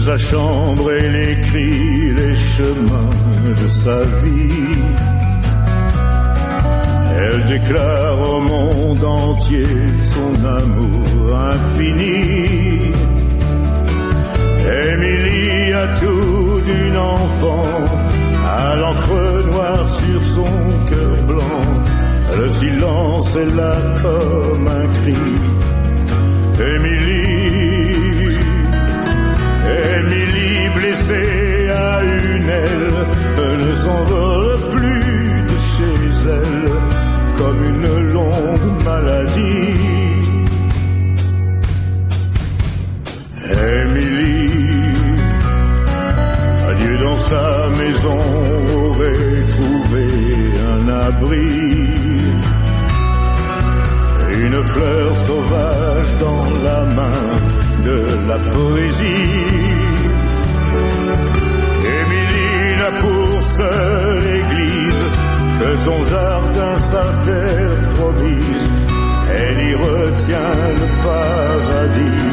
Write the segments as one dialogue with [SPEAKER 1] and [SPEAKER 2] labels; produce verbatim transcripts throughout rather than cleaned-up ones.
[SPEAKER 1] sa chambre, elle écrit les chemins de sa vie. Elle déclare au monde entier son amour infini. Émilie a tout d'une enfant, à l'encre noire sur son cœur blanc. Le silence est là comme un cri. Émilie, Émilie blessée à une aile, ne s'envole plus de chez elle comme une longue maladie. Émilie, adieu dans sa maison, aurait trouvé un abri. Une fleur sauvage dans la main de la poésie. Émilie n'a pour seule église que son jardin, sa terre promise. Elle y retient le paradis.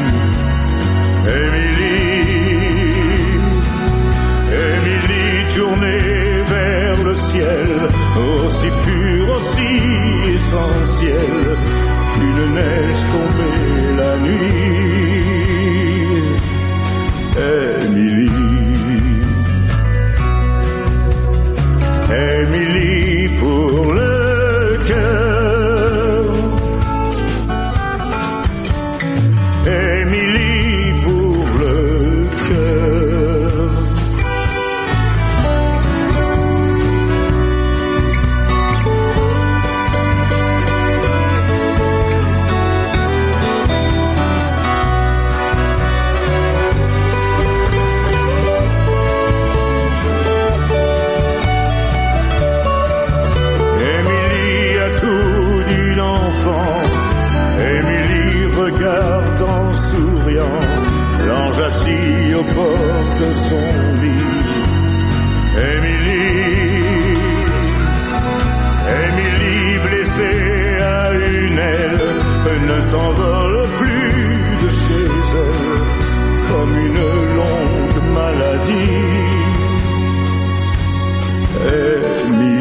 [SPEAKER 1] Émilie, Émilie tournée vers le ciel, aussi pure, aussi essentielle qu'une neige tombée la nuit. Émilie, Émilie pour le cœur, Émilie pour le cœur. Regarde en souriant l'ange assis au bord de son lit. Émilie, Émilie blessée à une aile, ne s'envole plus de chez elle comme une longue maladie. Émilie.